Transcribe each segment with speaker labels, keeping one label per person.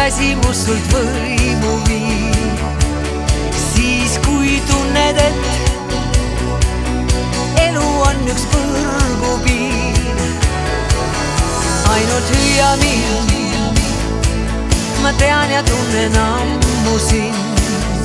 Speaker 1: väsimus sult võimu viib. Siis kui tunned, et elu on üks põrgupiir, ainult hüüa mind, ma tean ja tunnen ammu sind.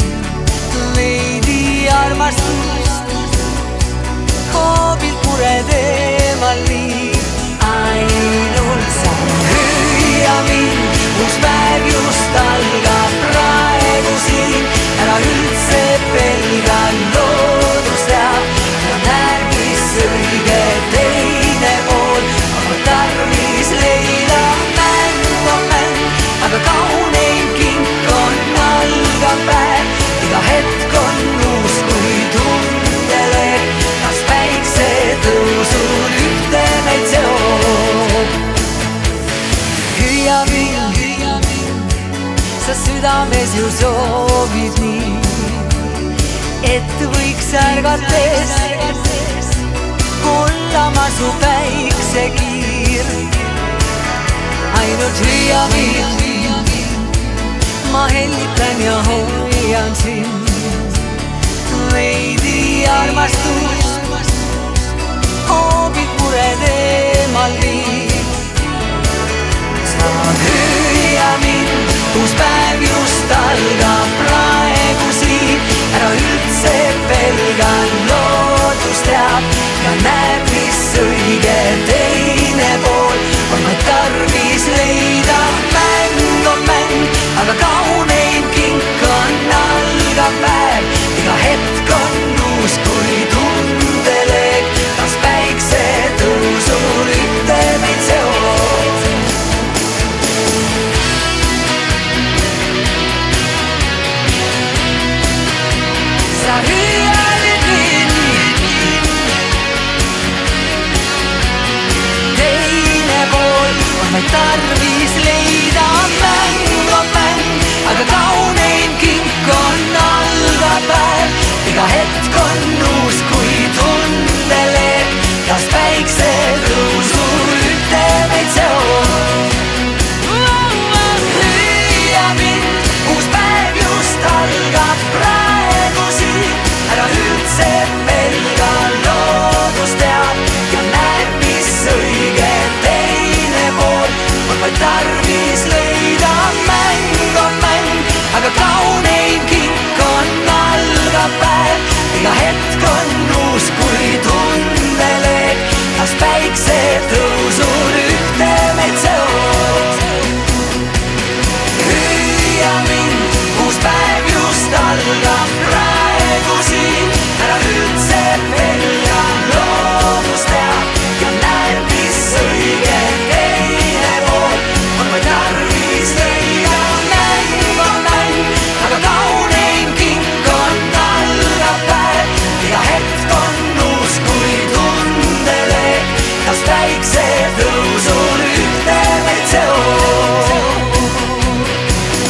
Speaker 1: Veidi armastust hoobilt mured eemal viib. Ainult sa hüüa mind, uus päev just algab praegu siin. Ära üldse pelga, loodus teab ja näeb, mis õige teine pool. Aga tarvis leida mäng on mäng, aga kauneim kink on algav päev. Iga hetk on uus kui tundeleek, kas päiksetõusul ühte meid seob. Hüüa mind, sa südames ju soovid nii, et võiks ärgates olla ma su päiksekiir. Ainult hüüa mind, ma hellitan ja hoian sind. Veidi armastust hoobilt mured eemal viib. Sa hüüa mind, uus päev just algab praegu siin. Ära üldse pelga, loodus teab ja näeb, mis õige teine pool. On vaid tarvis leida mäng on mäng, aga kauneim kink on algav päev. Iga hetk on uus kui tundeleek, kas päiksetõusul ühte meid seob. Sa hüüad mind, teine pool on vaid tarvis leida.